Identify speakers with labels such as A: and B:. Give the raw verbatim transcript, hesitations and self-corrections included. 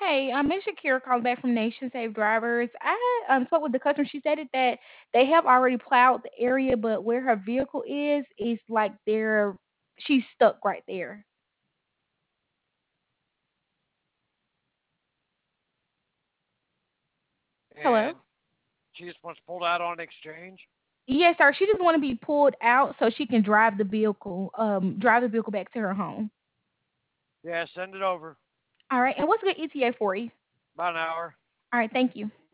A: Hey, um, it's Shakira calling back from Nation Save Drivers. I um spoke with the customer. She said it that they have already plowed the area, but where her vehicle is, is like they're she's stuck right there. Hello.
B: And she just wants pulled out on exchange.
A: Yes, sir. She just want to be pulled out so she can drive the vehicle, um, drive the vehicle back to her home.
B: Yeah, send it over.
A: All right. And what's a good E T A for you?
B: About an hour.
A: All right. Thank you.